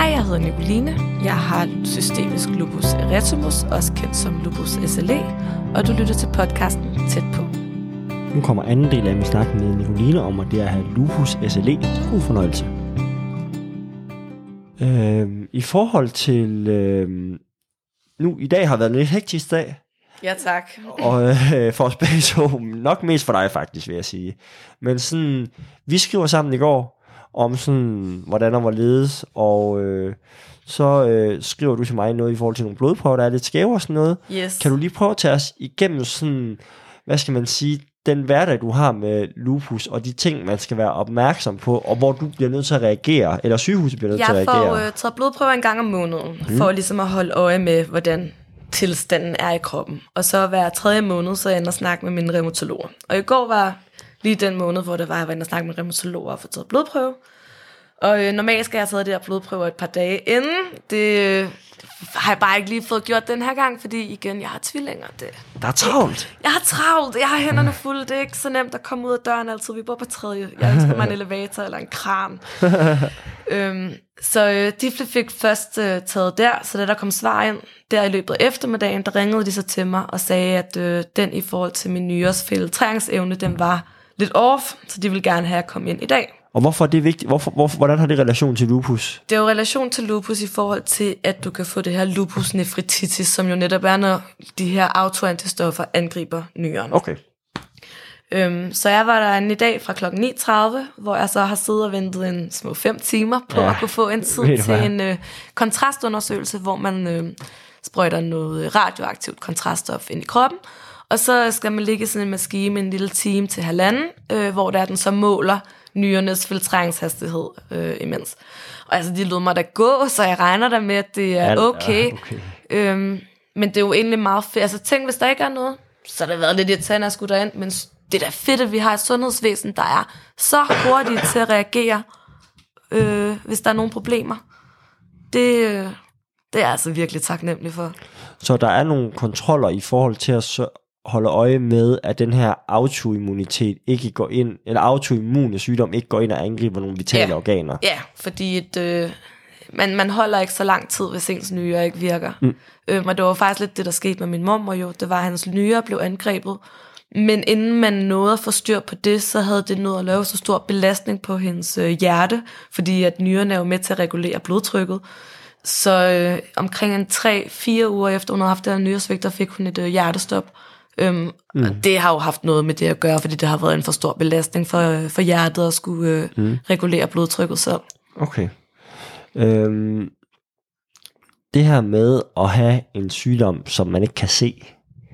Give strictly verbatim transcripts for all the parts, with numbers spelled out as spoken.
Hej, jeg hedder Nicoline. Jeg har systemisk lupus erythemus, også kendt som lupus S L E, og du lytter til podcasten Tæt på. Nu kommer anden del af min snak med Nicoline om, at det er at have lupus S L E. God fornøjelse. Øh, I forhold til... Øh, nu, i dag har været en lidt hektisk dag. Ja, tak. Og øh, for os begge så, nok mest for dig faktisk, vil jeg sige. Men sådan, vi skriver sammen i går, om sådan, hvordan der var ledes, og øh, så øh, skriver du til mig noget i forhold til nogle blodprøver, der er lidt skæve og sådan noget. Yes. Kan du lige prøve at tage os igennem sådan, hvad skal man sige, den hverdag, du har med lupus, og de ting, man skal være opmærksom på, og hvor du bliver nødt til at reagere, eller sygehuset bliver nødt jeg til at reagere? Jeg får øh, taget blodprøver en gang om måneden, mm. for ligesom at holde øje med, hvordan tilstanden er i kroppen. Og så hver tredje måned, så er jeg inde og snakke med mine reumatologer. Og i går var lige den måned, hvor det var, jeg var inde og snakke med reumatologer og få taget blodprøve. Og øh, normalt skal jeg have taget det her blodprøver et par dage inden. Det øh, har jeg bare ikke lige fået gjort den her gang, fordi igen, jeg har tvillinger. Det, der er travlt. Jeg har travlt. Jeg har hænderne fulde. Det er ikke så nemt at komme ud af døren altid. Vi bor på tredje. Jeg ønsker mig en elevator eller en kran. øhm, så øh, de fik først øh, taget der, så da der kom svar ind, der i løbet af eftermiddagen, der ringede de så til mig og sagde, at øh, den i forhold til min nyres filtreringsevne, den var lidt off, så de ville gerne have at komme ind i dag. Og hvorfor er det vigtigt? Hvorfor, hvorfor, hvordan har det relation til lupus? Det er jo relation til lupus i forhold til, at du kan få det her lupus nefritis, som jo netop er, når de her autoantistoffer angriber nyren. Okay. Øhm, så jeg var derinde i dag fra klokken ni tredive, hvor jeg så har siddet og ventet en små fem timer på ja, at kunne få en tid til en øh, kontrastundersøgelse, hvor man øh, sprøjter noget radioaktivt kontraststof ind i kroppen. Og så skal man ligge i sådan en maskine med en lille time til halvanden, øh, hvor der den så måler nyernes filtreringshastighed øh, imens. Og altså, de lod mig da gå, så jeg regner da med, at det er okay. Ja, okay. Øhm, men det er jo egentlig meget fedt. Altså, tænk, hvis der ikke er noget, så har det været lidt irriterende at skulle derind, men det er da fedt, at vi har et sundhedsvæsen, der er så hurtigt til at reagere, øh, hvis der er nogle problemer. Det, øh, det er jeg altså virkelig taknemmelig for. Så der er nogle kontroller i forhold til at holde øje med, at den her autoimmunitet ikke går ind, eller autoimmune sygdom ikke går ind og angriber nogle vitale ja. organer. Ja, fordi et, øh, man, man holder ikke så lang tid, hvis ens nyre ikke virker. Mm. Øh, men det var faktisk lidt det, der skete med min mor jo. Det var, at hans nyre blev angrebet. Men inden man nåede at få styr på det, så havde det nået at lave så stor belastning på hendes øh, hjerte, fordi at nyrerne er jo med til at regulere blodtrykket. Så øh, omkring en tre fire uger efter hun havde haft det her nyresvigt, der fik hun et øh, hjertestop. Øhm, mm. Og det har jo haft noget med det at gøre, fordi det har været en for stor belastning for, for hjertet at skulle øh, mm. regulere blodtrykket selv. Okay. Øhm, det her med at have en sygdom, som man ikke kan se.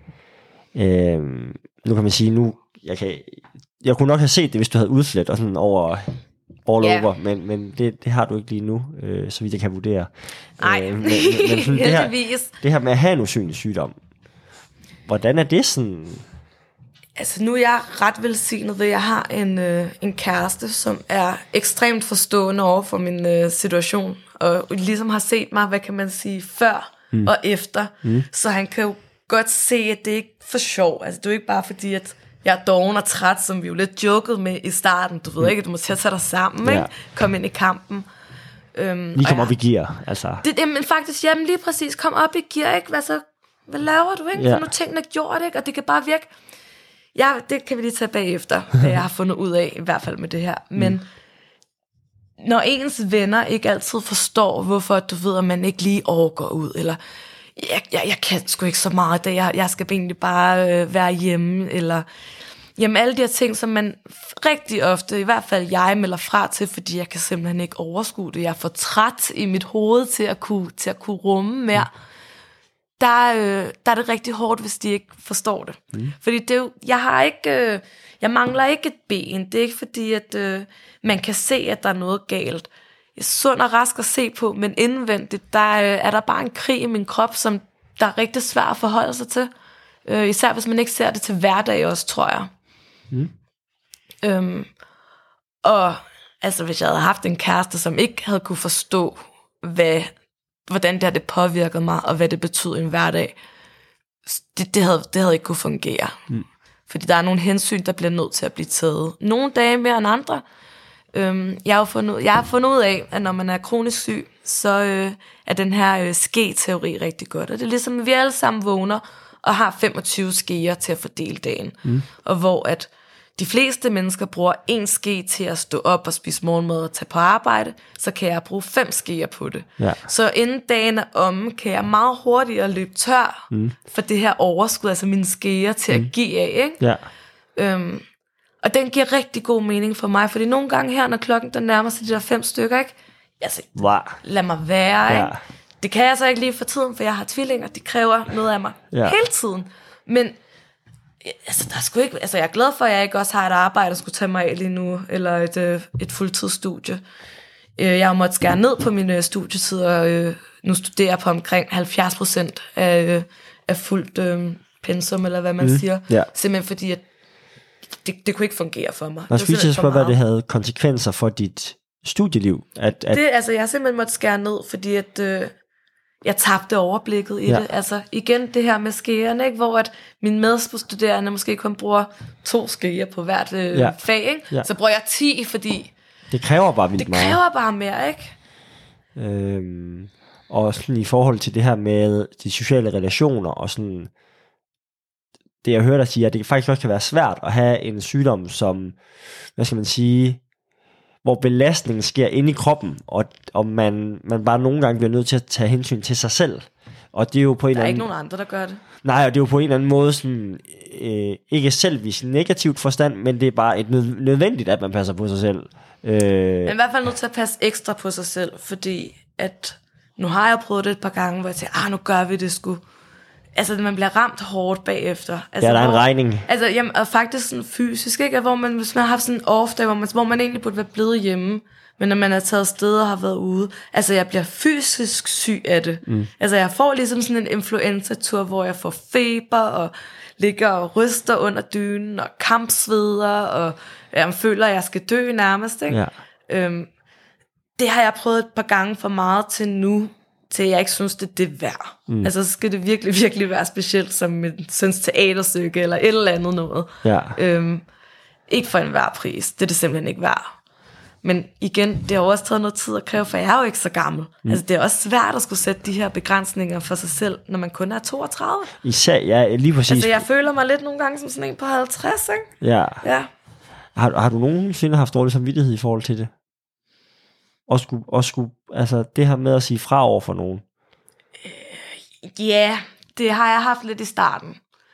Øhm, nu kan man sige, nu jeg, kan, jeg kunne nok have set det, hvis du havde udslet og sådan over all yeah. over, men, men det, det har du ikke lige nu, øh, så vidt jeg kan vurdere. Nej, øh, men, men, men sådan, det, her, det her med at have en usynlig sygdom, hvordan er det sådan? Altså nu er jeg ret velsignet ved, at jeg har en, øh, en kæreste, som er ekstremt forstående over for min øh, situation, og ligesom har set mig, hvad kan man sige, før mm. og efter, mm. så han kan jo godt se, at det ikke er for sjov. Altså det er jo ikke bare fordi, at jeg er doven og træt, som vi jo lidt jokede med i starten. Du ved mm. ikke, du må til at tage dig sammen, ja. Ikke? Kom ind i kampen. Øhm, lige kom op i gear, altså. Det, det, men faktisk, jamen lige præcis, kom op i gear, ikke? Hvad så? Hvad laver du, ikke? Ja. For nu tingene gjort, ikke? Og det kan bare virke. Ja, det kan vi lige tage bagefter, hvad jeg har fundet ud af, i hvert fald med det her. Men mm. når ens venner ikke altid forstår, hvorfor du ved, at man ikke lige overgår ud, eller jeg, jeg, jeg kan sgu ikke så meget det, jeg, jeg skal egentlig bare øh, være hjemme, eller jamen alle de her ting, som man rigtig ofte, i hvert fald jeg melder fra til, fordi jeg kan simpelthen ikke overskue det. Jeg er for træt i mit hoved til at kunne, til at kunne rumme mere. Mm. Der, øh, der er det rigtig hårdt, hvis de ikke forstår det. Mm. Fordi det er jo, jeg har ikke, øh, jeg mangler ikke et ben. Det er ikke fordi, at øh, man kan se, at der er noget galt. Jeg er sund og rask at se på, men indvendigt, der øh, er der bare en krig i min krop, som der er rigtig svært at forholde sig til. Øh, især hvis man ikke ser det til hverdag også, tror jeg. Mm. Øhm, og altså, hvis jeg havde haft en kæreste, som ikke havde kunne forstå, hvad hvordan det har det påvirket mig, og hvad det betyder i en hverdag, det, det, havde, det havde ikke kunne fungere. Mm. Fordi der er nogle hensyn, der bliver nødt til at blive taget. Nogle dage mere end andre. Øhm, jeg, har fundet, jeg har fundet ud af, at når man er kronisk syg, så øh, er den her øh, ske-teori rigtig godt. Og det er ligesom, at vi alle sammen vågner og har femogtyve skeer til at fordele dagen. Mm. Og hvor at de fleste mennesker bruger en ske til at stå op og spise morgenmad og tage på arbejde, så kan jeg bruge fem skeer på det. Ja. Så inden dagen er omme, kan jeg meget hurtigere løbe tør mm. for det her overskud, altså mine skeer til mm. at give af. Ikke? Ja. Øhm, og den giver rigtig god mening for mig, fordi nogle gange her, når klokken der nærmer sig de der fem stykker, ikke? Altså, wow. lad mig være. Ja. Ikke? Det kan jeg så ikke lige for tiden, for jeg har tvillinger, de kræver noget af mig ja. hele tiden. Men altså, der er sgu ikke, altså, jeg er glad for, at jeg ikke også har et arbejde, der skulle tage mig af lige nu, eller et, et fuldtidsstudie. Jeg har måttet skære ned på mine studietid, og øh, nu studerer jeg på omkring halvfjerds procent af, af fuldt øh, pensum, eller hvad man mm. siger. Ja. Simpelthen fordi, at det, det kunne ikke fungere for mig. Jeg skulle spørge, hvad det havde konsekvenser for dit studieliv? At, at det, altså, jeg har simpelthen måttet skære ned, fordi at, øh, jeg tabte overblikket i ja. det. Altså, igen det her med skeerne, ikke? Hvor at mine medstuderende måske kun bruger to skeer på hvert øh, ja. fag, ikke? Ja. Så bruger jeg ti, fordi det kræver bare vildt meget. Det kræver bare mere, ikke? Øhm, og sådan i forhold til det her med de sociale relationer, og sådan, det jeg hører dig sige, at det faktisk også kan være svært at have en sygdom, som, hvad skal man sige, hvor belastningen sker inde i kroppen, og, og man, man bare nogle gange bliver nødt til at tage hensyn til sig selv. Og det er jo på en der er anden, ikke nogen andre, der gør det. Nej, og det er jo på en eller anden måde sådan, øh, ikke selvvis negativt forstand, men det er bare et nød, nødvendigt, at man passer på sig selv. Øh, men i hvert fald nødt til at passe ekstra på sig selv, fordi at nu har jeg prøvet det et par gange, hvor jeg tænker, ah, nu gør vi det sgu. Altså, man bliver ramt hårdt bagefter. Altså, ja, der er en hvor, regning. Altså, jamen, og faktisk sådan fysisk, ikke? Hvor man, hvis man har haft sådan en off-dag, hvor man, hvor man egentlig burde være blevet hjemme, men når man er taget afsted og har været ude, altså, jeg bliver fysisk syg af det. Mm. Altså, jeg får ligesom sådan en influenza-tur, hvor jeg får feber, og ligger og ryster under dynen, og kampsveder, og jeg føler, at jeg skal dø nærmest, ikke? Ja. Øhm, det har jeg prøvet et par gange for meget til nu, til jeg ikke synes, det, det er værd. Mm. Altså, så skal det virkelig, virkelig være specielt, som min søns teaterstykke, eller et eller andet noget. Ja. Øhm, ikke for en værd pris. Det er det simpelthen ikke værd. Men igen, det har også taget noget tid at kræve, for jeg er jo ikke så gammel. Mm. Altså, det er også svært at skulle sætte de her begrænsninger for sig selv, når man kun er toogtredive. Især, ja, lige præcis. Altså, jeg føler mig lidt nogle gange som sådan en på halvtreds, ikke? Ja. Ja. Har, har du nogensinde haft dårlig samvittighed i forhold til det? Og skulle, og skulle, altså det her med at sige fra over for nogen? Øh, ja, det har jeg haft lidt i starten.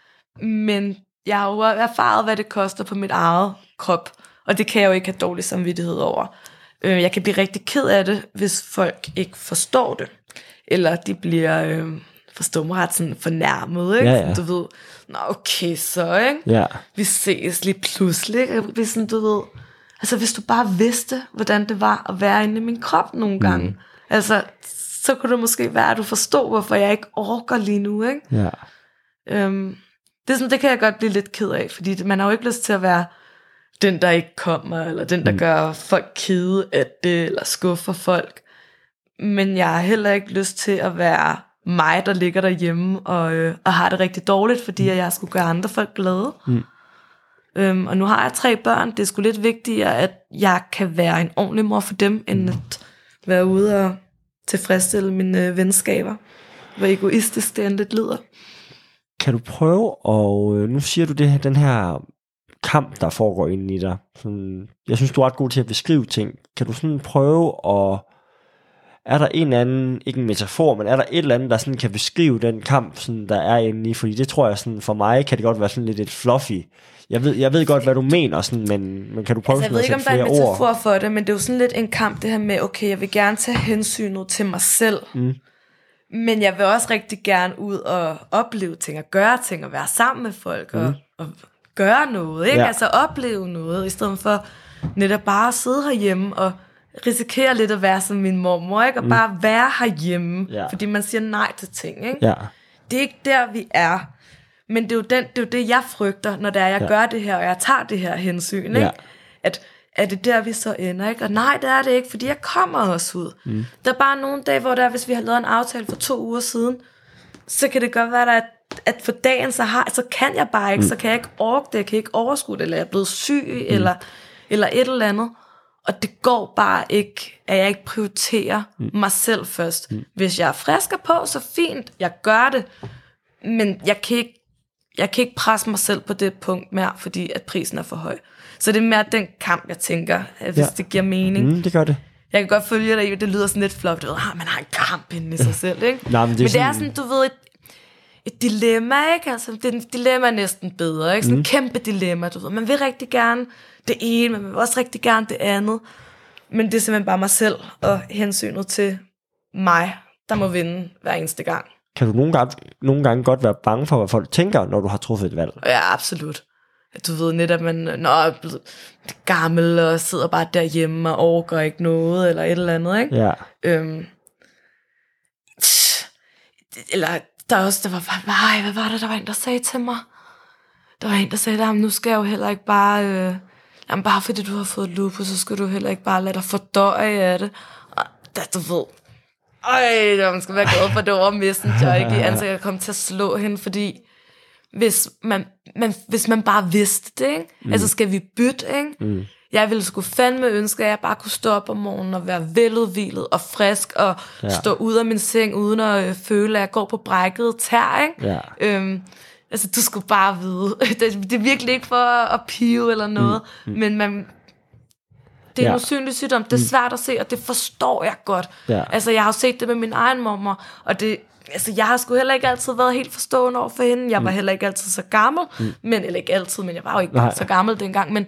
Men jeg har jo erfaret, hvad det koster på mit eget krop. Og det kan jeg jo ikke have dårlig samvittighed over. Øh, jeg kan blive rigtig ked af det, hvis folk ikke forstår det. Eller de bliver, øh, forstår mig ret, sådan fornærmet, ikke? Ja, ja. Du ved, nå okay så, ikke? Ja. Vi ses lige pludselig, ikke? Hvis sådan, du ved, altså hvis du bare vidste, hvordan det var at være inde i min krop nogle gange. Mm. Altså, så kunne det måske være, at du forstår, hvorfor jeg ikke orker lige nu, ikke? Ja. Øhm, det, er sådan, det kan jeg godt blive lidt ked af, fordi man har jo ikke lyst til at være den, der ikke kommer, eller den, der mm. gør folk kede af det, eller skuffer folk. Men jeg har heller ikke lyst til at være mig, der ligger derhjemme, og, øh, og har det rigtig dårligt, fordi mm. jeg skulle gøre andre folk glade. Mm. Øhm, og nu har jeg tre børn. Det er sgu lidt vigtigere, at jeg kan være en ordentlig mor for dem, end at være ude og tilfredsstille mine venskaber. Hvor egoistisk det end lidt lyder. Kan du prøve, og nu siger du det her, den her kamp, der foregår inde i dig. Sådan, jeg synes, du er ret god til at beskrive ting. Kan du sådan prøve at, er der en eller anden, ikke en metafor, men er der et eller andet, der sådan kan beskrive den kamp, sådan, der er inde i? Fordi det tror jeg, sådan, for mig kan det godt være sådan lidt et fluffy. Jeg ved, jeg ved godt, hvad du mener, sådan, men, men kan du prøve altså, sådan at sætte flere ord? Jeg ved ikke, om der er en metafor for det, men det er jo sådan lidt en kamp, det her med, okay, jeg vil gerne tage hensynet til mig selv, mm. men jeg vil også rigtig gerne ud og opleve ting, og gøre ting, og være sammen med folk, mm. og, og gøre noget, ikke? Ja. Altså opleve noget, i stedet for netop bare at sidde herhjemme, og risikere lidt at være som min mormor, ikke? Og mm. bare være herhjemme, ja. Fordi man siger nej til ting, ikke? Ja. Det er ikke der, vi er. Men det er jo, den, det, er jo det, jeg frygter, når det er, jeg ja. gør det her, og jeg tager det her hensyn, ikke? Ja. At er det der, vi så ender, ikke? Og nej, det er det ikke, fordi jeg kommer også ud. Mm. Der er bare nogle dage, hvor der, hvis vi har lavet en aftale for to uger siden, så kan det godt være, at, at for dagen, så, har, så kan jeg bare ikke, mm. så kan jeg ikke orke det, jeg kan ikke overskue det, eller jeg er blevet syg, mm. eller, eller et eller andet. Og det går bare ikke, at jeg ikke prioriterer mm. mig selv først. Mm. Hvis jeg er frisker på, så fint, jeg gør det. Men jeg kan ikke, jeg kan ikke presse mig selv på det punkt mere, fordi at prisen er for høj. Så det er mere den kamp, jeg tænker, hvis ja. det giver mening. Mm, det gør det. Jeg kan godt følge dig i, det lyder sådan lidt flot. Du ved, ah, man har en kamp inde i sig selv, ikke? Nej, men det er, men det sådan... er sådan, du ved, et, et dilemma, ikke? Altså, det er, et dilemma er næsten bedre, ikke? Sådan mm. et kæmpe dilemma, du ved. Man vil rigtig gerne det ene, men man vil også rigtig gerne det andet. Men det er simpelthen bare mig selv og hensynet til mig, der må vinde hver eneste gang. Kan du nogle gange, nogle gange godt være bange for, hvad folk tænker, når du har truffet et valg? Ja, absolut. Du ved netop, man når er blevet gammel og sidder bare derhjemme og overgår ikke noget, eller et eller andet, ikke? Ja. Øhm, eller der er også, der var bare, hvad var det, der var en, der sagde til mig? Der var en, der sagde, at nu skal jeg jo heller ikke bare, øh, jamen bare fordi du har fået lupus, så skal du heller ikke bare lade dig fordøje af det. Og der, du ved, øj, man skal være glad for, det var Messenger, ikke? Altså, jeg kom til at slå hende, fordi hvis man, man, hvis man bare vidste det, ikke? Mm. Altså, skal vi bytte, ikke? Mm. Jeg ville sgu fandme ønske, at jeg bare kunne stå op om morgenen og være veludhvilet og frisk og ja. stå ud af min seng, uden at øh, føle, at jeg går på brækket tær, ikke? Ja. Øhm, altså, du skulle bare vide. det, det er virkelig ikke for at pive eller noget, mm. Mm. men man... Det er ja. en usynlig sygdom, det er svært at se, og det forstår jeg godt. Ja. Altså, jeg har jo set det med min egen mormor, og det... Altså, jeg har sgu heller ikke altid været helt forstående over for hende. Jeg var mm. heller ikke altid så gammel, mm. men, eller ikke altid, men jeg var jo ikke Nej. så gammel dengang, men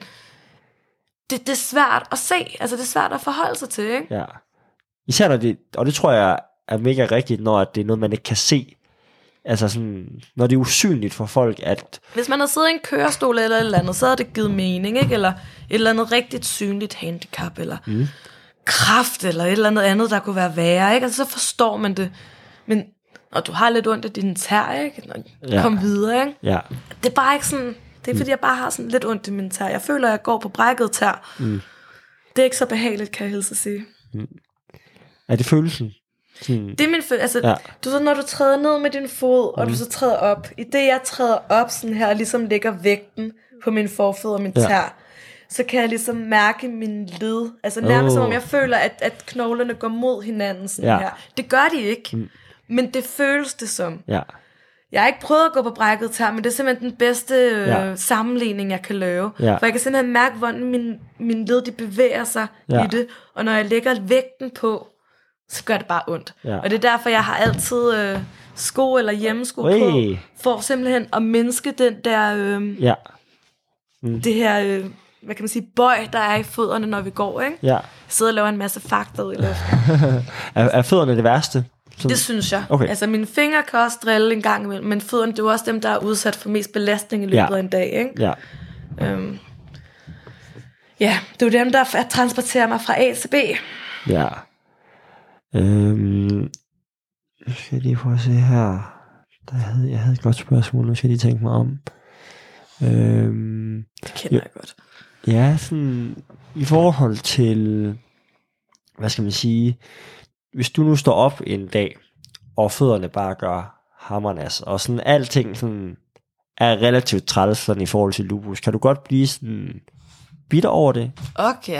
det, det er svært at se, altså det er svært at forholde sig til, ikke? Ja. Især når det, og det tror jeg er mega rigtigt, når det er noget, man ikke kan se. Altså sådan, når det er usynligt for folk, at... Hvis man havde siddet i en kørestol eller et eller andet, så havde det givet mening, ikke? Eller et eller andet rigtigt synligt handicap, eller mm. kræft, eller et eller andet andet, der kunne være værre, ikke? Altså så forstår man det. Men når du har lidt ondt af dine tær, ikke? Når ja. Kom videre, ikke? Ja. Det er bare ikke sådan... Det er fordi, jeg bare har sådan lidt ondt i min tær. Jeg føler, at jeg går på brækket tær. Mm. Det er ikke så behageligt, kan jeg helst at sige. Mm. Er det følelsen? Hmm. Det er min følelse. Altså, ja. Du så, når du træder ned med din fod, og mm. du så træder op. I det, jeg træder op sådan her, ligesom lægger vægten på min forfødder og min tær, ja. Så kan jeg ligesom mærke min led. Altså nærmest oh. som om jeg føler, at, at knoglerne går mod hinanden sådan ja. Her. Det gør de ikke. Mm. Men det føles det som. Ja. Jeg har ikke prøvet at gå på brækket tær, men det er simpelthen den bedste øh, ja. sammenligning, jeg kan lave. Ja. For jeg kan simpelthen mærke, hvordan min, min led de bevæger sig ja. I det. Og når jeg lægger vægten på, så gør det bare ondt. Ja. Og det er derfor, jeg har altid øh, sko eller hjemmesko Ui. På, for simpelthen at mindske den der, øh, ja. mm. det her, øh, hvad kan man sige, bøj, der er i fødderne, når vi går, ikke? Ja. Jeg sidder og laver en masse fakta ud i luften. er, er fødderne det værste? Sådan. Det synes jeg. Okay. Altså mine fingre kan også drille en gang imellem, men fødderne, det er jo også dem, der er udsat for mest belastning i løbet ja. Af en dag, ikke? Ja. Øhm. Ja, det er jo dem, der transporterer mig fra A til B. Ja. Øhm. Nu skal jeg lige prøve at se her. Der havde, jeg havde et godt spørgsmål, nu skal jeg lige tænke mig om. Øhm. Det kender jeg godt. Ja, sådan i forhold til, hvad skal man sige, hvis du nu står op en dag, og fødderne bare gør hammernas, og sådan alting sådan er relativt træls sådan i forhold til lupus, kan du godt blive sådan bitter over det? Okay.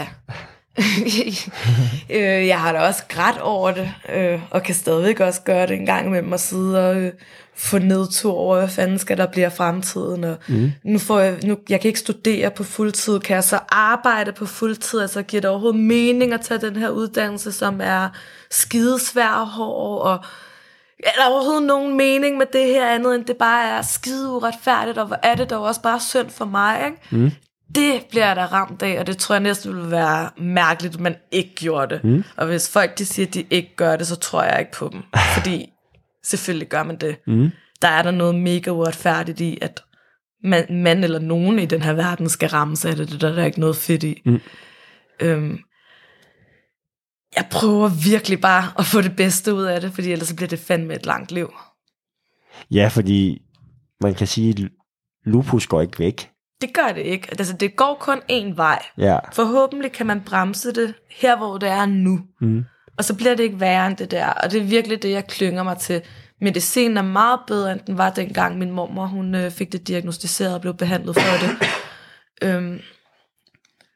øh, jeg har da også grædt over det, øh, og kan stadigvæk også gøre det en gang imellem og sidde og øh, få nedtur over, hvad fanden skal der blive af fremtiden. Og mm. nu får jeg, nu, jeg kan ikke studere på fuldtid, kan jeg så arbejde på fuldtid, altså giver det overhovedet mening at tage den her uddannelse, som er skidesvær og hård, og er der overhovedet nogen mening med det her andet, end det bare er skide uretfærdigt, og hvor er det dog også bare synd for mig, ikke? Mm. Det bliver jeg da ramt af, og det tror jeg næsten ville være mærkeligt, at man ikke gjorde det. Mm. Og hvis folk de siger, at de ikke gør det, så tror jeg ikke på dem. Fordi selvfølgelig gør man det. Mm. Der er der noget mega uretfærdigt i, at man, man eller nogen i den her verden skal rammes af det. Det der er der ikke noget fedt i. Mm. Øhm, jeg prøver virkelig bare at få det bedste ud af det, fordi ellers så bliver det fandme et langt liv. Ja, fordi man kan sige, at lupus går ikke væk. Det gør det ikke. Altså, det går kun én vej. Ja. Forhåbentlig kan man bremse det her, hvor det er nu. Mm. Og så bliver det ikke værre end det der. Og det er virkelig det, jeg klynger mig til. Medicinen er meget bedre, end den var dengang min mormor, hun øh, fik det diagnosticeret og blev behandlet for det. øhm,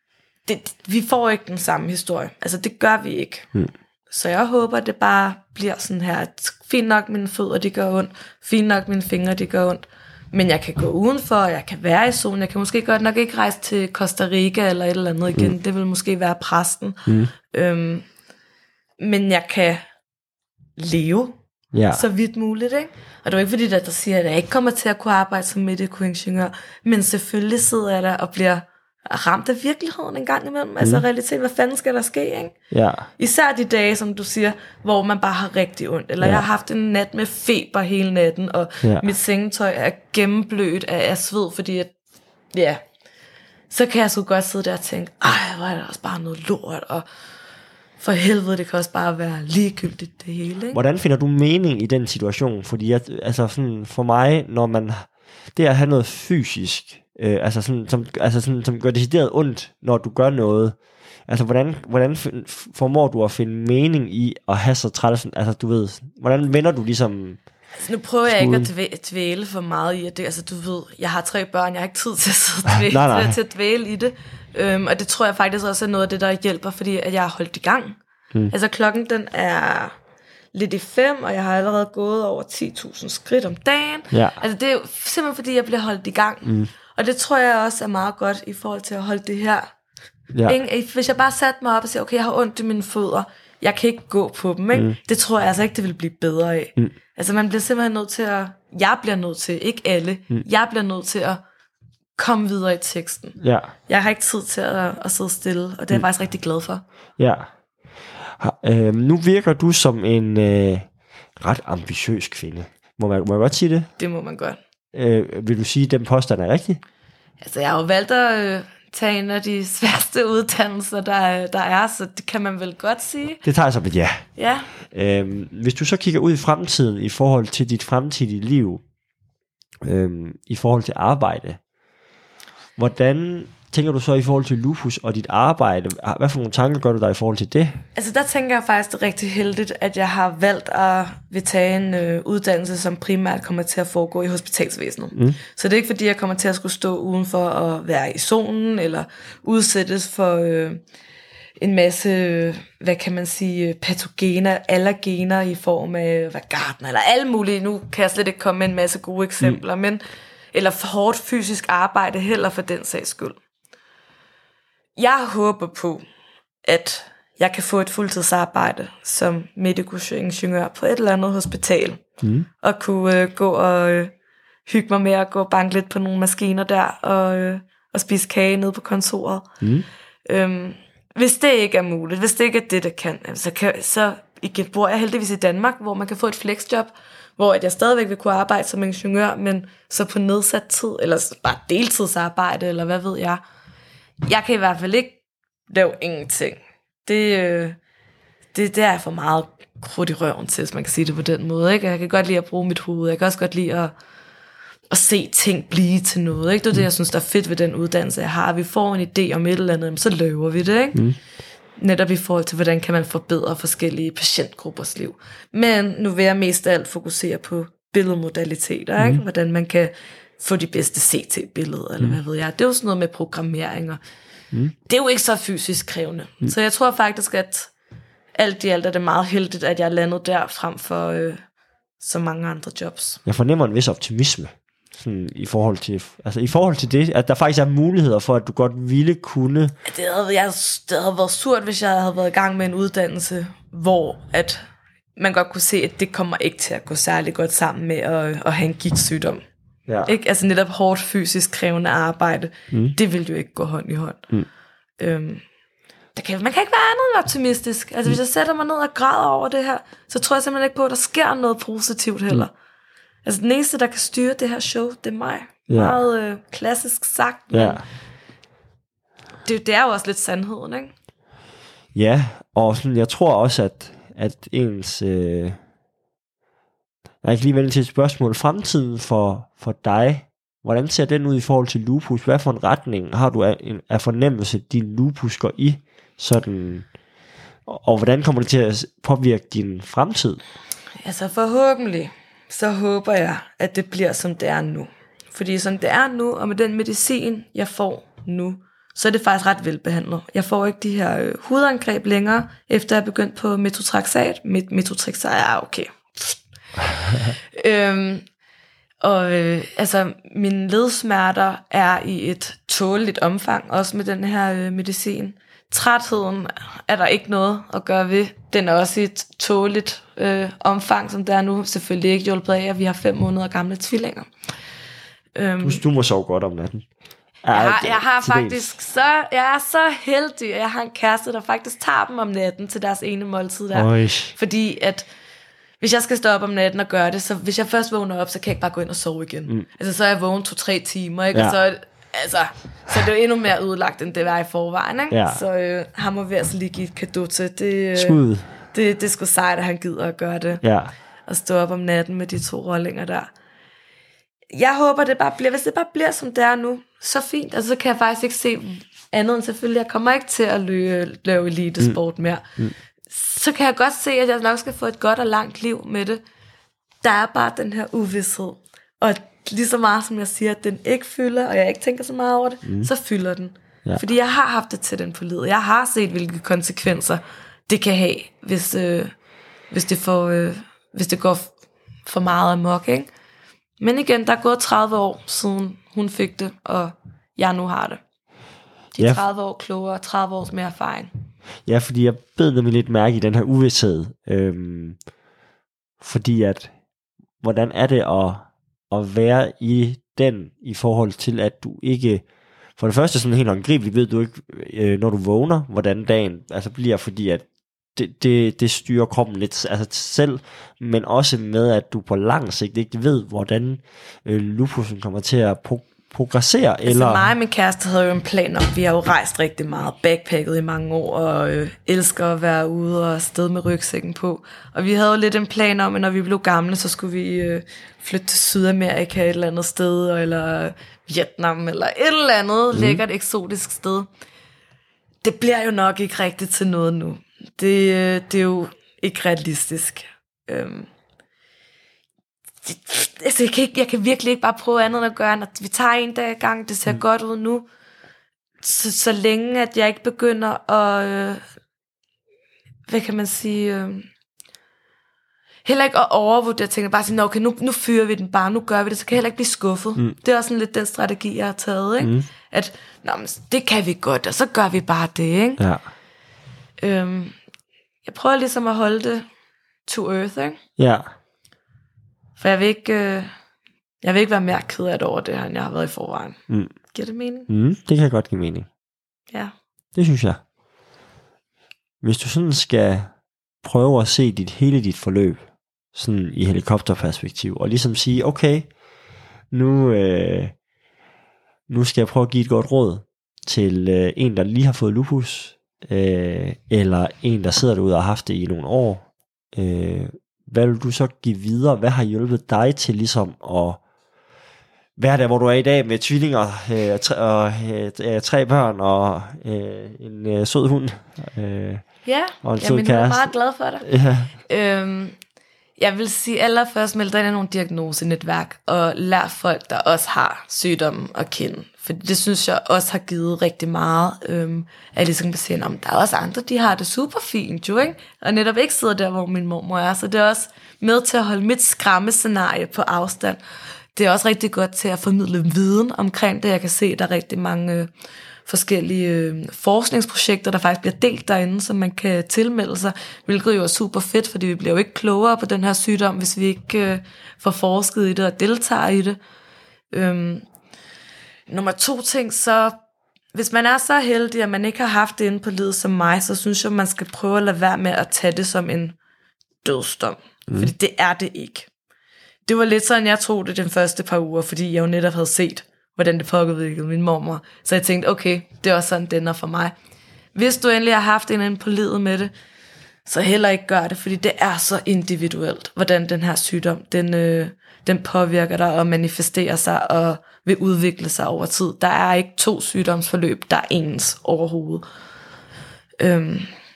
det, vi får ikke den samme historie. Altså, det gør vi ikke. Mm. Så jeg håber, det bare bliver sådan her, at fint nok mine fødder, de gør ondt, fint nok mine fingre, de gør ondt, men jeg kan gå udenfor, jeg kan være i zonen, jeg kan måske godt nok ikke rejse til Costa Rica eller et eller andet igen, mm. det vil måske være præsten, mm. øhm, men jeg kan leve, ja. Så vidt muligt, ikke? Og det er jo ikke fordi, at der siger, at jeg ikke kommer til at kunne arbejde som medicoingeniør, men selvfølgelig sidder jeg der og bliver ramt af virkeligheden en gang imellem. Mm. Altså realitet, hvad fanden skal der ske, ikke? Ja. Især de dage, som du siger, hvor man bare har rigtig ondt. Eller ja. Jeg har haft en nat med feber hele natten, og ja. Mit sengetøj er gennemblødt af, af sved, fordi at, ja, så kan jeg så godt sidde der og tænke, ej, hvor er det også bare noget lort, og for helvede, det kan også bare være ligegyldigt det hele, ikke? Hvordan finder du mening i den situation? Fordi at, altså sådan, for mig, når man, det at have noget fysisk, øh, altså sådan, som, altså sådan, som gør decideret ondt, når du gør noget, altså hvordan, hvordan formår du at finde mening i at have så træt, altså du ved, hvordan vender du ligesom... Altså, nu prøver jeg ikke at dvæle for meget i, at det, altså du ved, jeg har tre børn, jeg har ikke tid til at, sidde og dvæle, nej, nej. til at dvæle i det, øhm, og det tror jeg faktisk også er noget af det, der hjælper, fordi at jeg har holdt i gang. Hmm. Altså klokken, den er lidt i fem, og jeg har allerede gået over ti tusind skridt om dagen. Ja. Altså det er jo simpelthen, fordi jeg bliver holdt i gang. Hmm. Og det tror jeg også er meget godt i forhold til at holde det her. Ja. Hvis jeg bare satte mig op og siger, okay, jeg har ondt i mine fødder, jeg kan ikke gå på dem, ikke? Mm. Det tror jeg altså ikke, det vil blive bedre af. Mm. Altså man bliver simpelthen nødt til at, jeg bliver nødt til, ikke alle, mm. jeg bliver nødt til at komme videre i teksten. Ja. Jeg har ikke tid til at, at sidde stille, og det er jeg mm. faktisk rigtig glad for. Ja. Øh, nu virker du som en øh, ret ambitiøs kvinde. Må man, må jeg godt sige det? Det må man godt. Øh, vil du sige, at den påstand er rigtig? Altså jeg har jo valgt at... Øh, tage en af de sværeste uddannelser, der, der er, så det kan man vel godt sige. Det tager jeg som et ja. Ja. Øhm, hvis du så kigger ud i fremtiden, i forhold til dit fremtidige liv, øhm, i forhold til arbejde, hvordan tænker du så i forhold til lupus og dit arbejde? Hvad for nogle tanker gør du der i forhold til det? Altså der tænker jeg faktisk, det er rigtig heldigt, at jeg har valgt at vil tage en øh, uddannelse, som primært kommer til at foregå i hospitalsvæsenet. Mm. Så det er ikke fordi, jeg kommer til at skulle stå udenfor og være i zonen, eller udsættes for øh, en masse, hvad kan man sige, patogener, allergener i form af hvad, gartner, eller alle mulige. Nu kan jeg slet ikke komme med en masse gode eksempler, mm. men eller for hårdt fysisk arbejde heller for den sags skyld. Jeg håber på, at jeg kan få et fuldtidsarbejde som medicoingeniør på et eller andet hospital, mm. og kunne øh, gå og øh, hygge mig med at gå og banke lidt på nogle maskiner der, og, øh, og spise kage nede på kontoret. Mm. Øhm, hvis det ikke er muligt, hvis det ikke er det, der kan, så, kan, så igen, bor jeg heldigvis i Danmark, hvor man kan få et flexjob, hvor jeg stadigvæk vil kunne arbejde som ingeniør, men så på nedsat tid, eller bare deltidsarbejde, eller hvad ved jeg. Jeg kan i hvert fald ikke lave ingenting. Det, øh, det, det er for meget krudt i røven til, hvis man kan sige det på den måde. Ikke? Jeg kan godt lide at bruge mit hoved. Jeg kan også godt lide at, at se ting blive til noget. Ikke? Det er det, jeg synes, der er fedt ved den uddannelse, jeg har. Vi får en idé om et eller andet, så løber vi det. Ikke? Mm. Netop i forhold til, hvordan kan man forbedre forskellige patientgruppers liv. Men nu vil jeg mest af alt fokusere på billedmodaliteter. Ikke? Mm. Hvordan man kan få de bedste C T-billeder, eller mm. hvad ved jeg. Det er jo sådan noget med programmeringer. Mm. Det er jo ikke så fysisk krævende. Mm. Så jeg tror faktisk, at alt i alt er det meget heldigt, at jeg er landet der frem for øh, så mange andre jobs. Jeg fornemmer en vis optimisme sådan, i, forhold til, altså, i forhold til det, at der faktisk er muligheder for, at du godt ville kunne... Det havde, jeg, det havde været surt, hvis jeg havde været i gang med en uddannelse, hvor at man godt kunne se, at det kommer ikke til at gå særlig godt sammen med at, at have en gigtsygdom. Ja. Ikke? Altså netop hårdt fysisk krævende arbejde, mm. det vil jo ikke gå hånd i hånd. Mm. Øhm, der kan, man kan ikke være andet end optimistisk. Altså mm. hvis jeg sætter mig ned og græder over det her, så tror jeg simpelthen ikke på, at der sker noget positivt heller. Mm. Altså den eneste, der kan styre det her show, det er mig. Ja. Meget øh, klassisk sagt, men ja. det, det er jo også lidt sandheden, ikke? Ja, og sådan, jeg tror også, at, at ens... Øh Jeg kan lige vende til et spørgsmål. Fremtiden for, for dig, hvordan ser den ud i forhold til lupus? Hvad for en retning har du af, af fornemmelse, din lupus går i? Sådan, og, og hvordan kommer det til at påvirke din fremtid? Altså forhåbentlig, så håber jeg, at det bliver som det er nu. Fordi som det er nu, og med den medicin, jeg får nu, så er det faktisk ret velbehandlet. Jeg får ikke de her øh, hudangreb længere, efter jeg er begyndt på metotrexat. Met- metotrexat er okay. øhm, og øh, altså, mine ledsmerter er i et tåleligt omfang, også med den her øh, medicin. Trætheden er der ikke noget at gøre ved. Den er også i et tåleligt øh, omfang, som det er nu. Selvfølgelig ikke hjulpet af, at vi har fem måneder gamle tvillinger. Øhm, du, du må sove godt om natten. Jeg har, jeg har faktisk så, jeg er så heldig, at jeg har en kæreste, der faktisk tager dem om natten til deres ene måltid der. Øj. Fordi at, hvis jeg skal stå op om natten og gøre det, så hvis jeg først vågner op, så kan jeg ikke bare gå ind og sove igen. Mm. Altså så er jeg vågen to-tre timer, ikke? Ja. Og så, altså, så er det jo endnu mere udlagt, end det var i forvejen, ikke? Ja. Så øh, ham må vi altså lige give et cadeau til. Det, øh, Skud. Det, det er sgu sejt, at han gider at gøre det. Ja. Og stå op om natten med de to rollinger der. Jeg håber, det bare bliver, hvis det bare bliver, som det er nu, så fint. Altså, så kan jeg faktisk ikke se andet end selvfølgelig. Jeg kommer ikke til at løbe, lave elitesport mere. Mm. Mm. Så kan jeg godt se, at jeg nok skal få et godt og langt liv med det. Der er bare den her uvished. Og lige så meget, som jeg siger, at den ikke fylder, og jeg ikke tænker så meget over det, mm. så fylder den. Ja. Fordi jeg har haft det til den på livet. Jeg har set, hvilke konsekvenser det kan have, hvis, øh, hvis, det, får, øh, hvis det går for meget amok, ikke? Men igen, der er gået tredive år siden hun fik det, og jeg nu har det. De er tredive år klogere, tredive års mere erfaring. Ja, fordi jeg bed nemlig lidt mærke i den her uvished. Øhm, fordi at, hvordan er det at, at være i den, i forhold til, at du ikke, for det første sådan helt håndgribeligt, ved du ikke, øh, når du vågner, hvordan dagen altså bliver, fordi at Det, det, det styrer kroppen lidt altså selv, men også med, at du på lang sigt ikke ved, hvordan øh, lupusen kommer til at pro- progressere. Altså eller... mig og min kæreste havde jo en plan om, vi har jo rejst rigtig meget, backpacket i mange år, og øh, elsker at være ude og afsted med rygsækken på. Og vi havde jo lidt en plan om, at når vi blev gamle, så skulle vi øh, flytte til Sydamerika et eller andet sted, eller Vietnam, eller et eller andet mm. lækkert eksotisk sted. Det bliver jo nok ikke rigtigt til noget nu. Det, det er jo ikke realistisk. Øhm, det, altså jeg, kan ikke, jeg kan virkelig ikke bare prøve andet end at gøre, når vi tager en dag i gang, det ser mm. godt ud nu, så, så længe at jeg ikke begynder at, øh, hvad kan man sige, øh, heller ikke at overvurdere tingene, bare sige, okay, nu, nu fyrer vi den bare, nu gør vi det, så kan jeg heller ikke blive skuffet. Mm. Det er også sådan lidt den strategi, jeg har taget, ikke? Mm. At, nå, men det kan vi godt, og så gør vi bare det, ikke? Ja. Øhm, jeg prøver ligesom at holde det to earth, ikke? Ja. For jeg vil ikke, øh, jeg vil ikke være mere ked af det over det her, end jeg har været i forvejen. Mm. Giver det mening? Mm, det kan godt give mening. Ja. Det synes jeg. Hvis du sådan skal prøve at se dit, hele dit forløb, sådan i helikopterperspektiv, og ligesom sige, okay, nu, øh, nu skal jeg prøve at give et godt råd til øh, en, der lige har fået lupus, Øh, eller en der sidder derude og har haft det i nogle år, øh, hvad vil du så give videre? Hvad har hjulpet dig til ligesom at være der, hvor du er i dag med tvillinger øh, tre, og øh, tre børn og øh, en øh, sød hund øh, ja, og en sød kæreste? Jeg er meget glad for dig. Ja. øhm, jeg vil sige allerførst, meld dig ind i nogle diagnosenetværk og lær folk, der også har sygdommen at kende. For det synes jeg også har givet rigtig meget, øhm, at ligesom kan se, om der er også andre, de har det super fint, jo, ikke? Og netop ikke sidder der, hvor min mormor er. Så det er også med til at holde mit skræmmescenarie på afstand. Det er også rigtig godt til at formidle viden omkring det. Jeg kan se, at der er rigtig mange øh, forskellige øh, forskningsprojekter, der faktisk bliver delt derinde, som man kan tilmelde sig, hvilket jo er super fedt, fordi vi bliver jo ikke klogere på den her sygdom, hvis vi ikke øh, får forsket i det og deltager i det. Øhm, Nummer to ting, så hvis man er så heldig, at man ikke har haft det inde på livet som mig, så synes jeg, man skal prøve at lade være med at tage det som en dødsdom. Mm. Fordi det er det ikke. Det var lidt sådan, jeg tog det den første par uger, fordi jeg jo netop havde set, hvordan det påvirkede min mormor. Så jeg tænkte, okay, det er også sådan, den er for mig. Hvis du endelig har haft en inde på livet med det, så heller ikke gør det, fordi det er så individuelt, hvordan den her sygdom, den, øh, den påvirker dig og manifesterer sig og vil udvikle sig over tid. Der er ikke to sygdomsforløb, der er ens overhovedet. Øhm,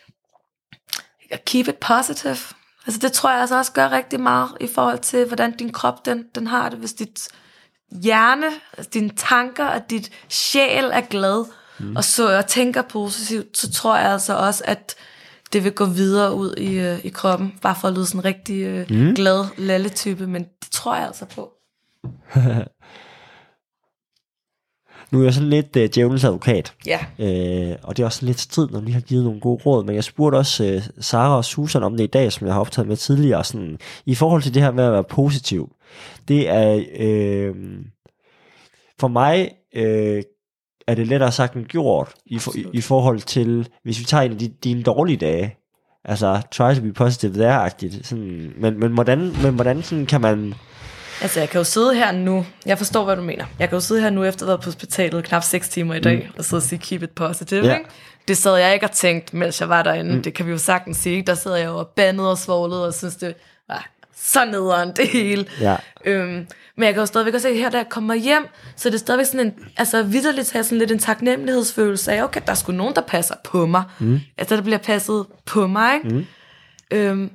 keep it positive. Altså det tror jeg altså også gør rigtig meget i forhold til, hvordan din krop den, den har det. Hvis dit hjerne, altså dine tanker og dit sjæl er glad, mm. og så og tænker positivt, så tror jeg altså også, at det vil gå videre ud i, øh, i kroppen, bare for at lyde sådan en rigtig øh, mm. glad lalle-type, men det tror jeg altså på. Nu er jeg sådan lidt uh, djævelens advokat, ja. øh, og det er også lidt strid, når de har givet nogle gode råd, men jeg spurgte også uh, Sara og Susan om det i dag, som jeg har optaget med tidligere, sådan, i forhold til det her med at være positiv. Det er, øh, for mig øh, er det lettere sagt end gjort, i, for, i, i forhold til, hvis vi tager en af de, dine dårlige dage, altså try to be positive there-agtigt, sådan, men, men hvordan, men hvordan sådan kan man... Altså, jeg kan jo sidde her nu. Jeg forstår, hvad du mener. Jeg kan jo sidde her nu, efter at have været på hospitalet knap seks timer i dag, mm. og sidde og sige, keep it positive, yeah. ikke? Det sad jeg ikke og tænkte, mens jeg var derinde. Mm. Det kan vi jo sagtens sige. Der sidder jeg jo og bandet og svoglet, og synes, det var så nederen, det hele. Yeah. Øhm, men jeg kan jo stadigvæk også se her, da jeg kommer hjem, så det er stadigvæk sådan en, altså vitterligt have sådan lidt en taknemmelighedsfølelse af, okay, der er sgu nogen, der passer på mig. Mm. Altså, der bliver passet på mig, ikke? Mm. Øhm,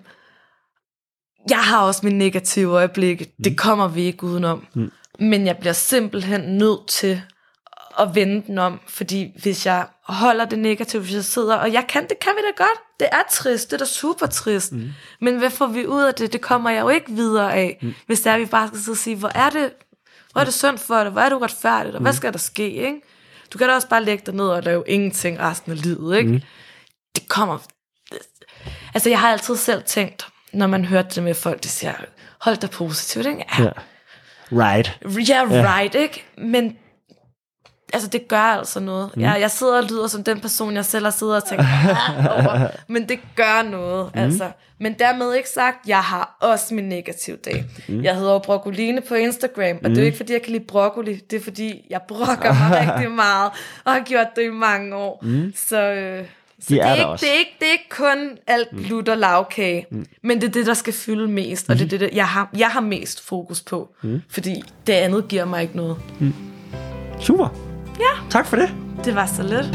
Jeg har også mine negative øjeblikke. Mm. Det kommer vi ikke udenom. Mm. Men jeg bliver simpelthen nødt til at vende den om. Fordi hvis jeg holder det negative, hvis jeg sidder... Og jeg kan, det kan vi da godt. Det er trist. Det er da super trist. Mm. Men hvad får vi ud af det? Det kommer jeg jo ikke videre af. Mm. Hvis det er, vi bare skal sidde og sige, hvor er det, hvor er det synd for dig? Hvor er det uretfærdigt? Og mm. hvad skal der ske? Ikke? Du kan da også bare lægge dig ned og lave ingenting resten af livet. Ikke? Mm. Det kommer... Altså, jeg har altid selv tænkt... Når man hørte det med folk, de siger, hold dig positivt, ikke? Ja. Yeah. Right. Ja, yeah, right, ikke? Men, altså, det gør altså noget. Mm. Jeg, jeg sidder og lyder som den person, jeg selv har siddet og tænkt, over, men det gør noget, mm. altså. Men dermed ikke sagt, jeg har også min negative dag. Mm. Jeg hedder jo Broccoline på Instagram, og mm. det er jo ikke, fordi jeg kan lide broccoli, det er, fordi jeg brokker mig rigtig meget, og har gjort det i mange år. Mm. Så... Øh, Så de det, er er ikke, det, er ikke, det er ikke kun alt lut og lavkage, mm. men det er det, der skal fylde mest, og mm. det er det, jeg har, jeg har mest fokus på, mm. fordi det andet giver mig ikke noget. Mm. Super. Ja. Tak for det. Det var så lidt.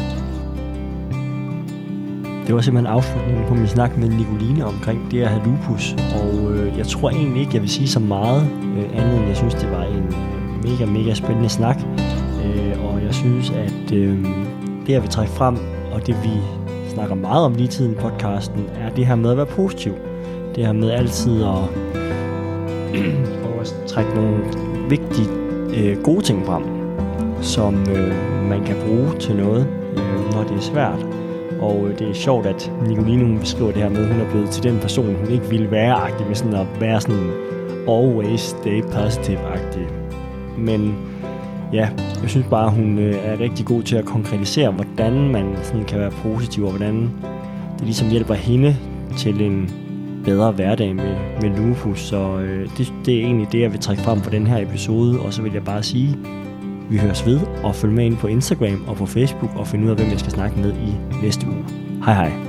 Det var simpelthen afslutningen på min snak med Nicoline omkring det at have lupus, og øh, jeg tror egentlig ikke, jeg vil sige så meget øh, andet, end jeg synes, det var en øh, mega, mega spændende snak, øh, og jeg synes, at øh, det, jeg vil trække frem, og det vi snakker meget om lige tiden i podcasten, er det her med at være positiv. Det her med altid at, at trække nogle vigtige, øh, gode ting frem, som øh, man kan bruge til noget, øh, når det er svært. Og øh, det er sjovt, at Nicoline, hun beskriver det her med, at hun er blevet til den person, hun ikke ville være-agtig, med sådan at være sådan always stay positive-agtig. Men ja, jeg synes bare, hun øh, er rigtig god til at konkretisere, hvordan man sådan kan være positiv, og hvordan det ligesom hjælper hende til en bedre hverdag med, med lupus. Så øh, det, det er egentlig det, jeg vil trække frem på den her episode, og så vil jeg bare sige, vi høres ved, og følg med ind på Instagram og på Facebook, og finde ud af, hvem jeg skal snakke med i næste uge. Hej hej.